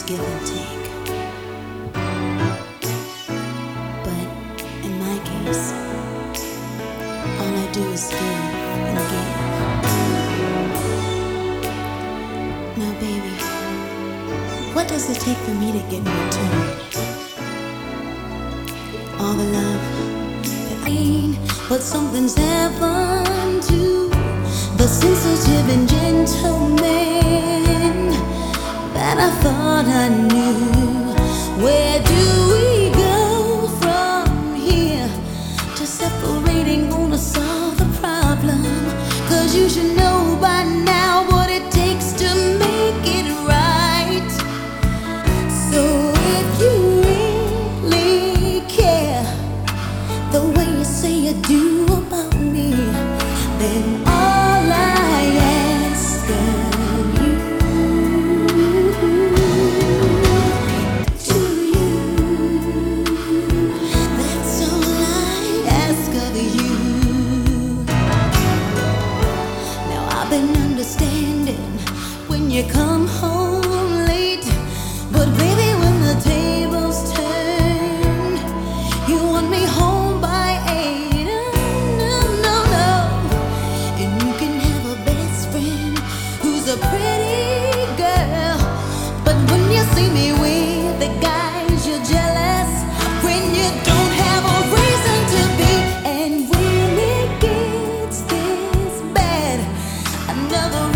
give and take. But in my case, all I do is give and give. Now, baby, what does it take for me to get in return? All the love that I need, but something's happened to the sensitive and gentle man that I thought I knew. Where do we go from here? To separating gonna solve the problem? 'Cause you should know by now what it takes to make it right. So if you really care the way you say you do about me, then all I ask of you, to you, that's all I ask of you. Now I've been understanding when you come home late, but baby, when the tables turn, you want me home by 8. No, no, no. And you can have a best friend who's a pretty girl, but when you see me with the guys, you're jealous. When you don't have a reason to be, and when it gets this bad, another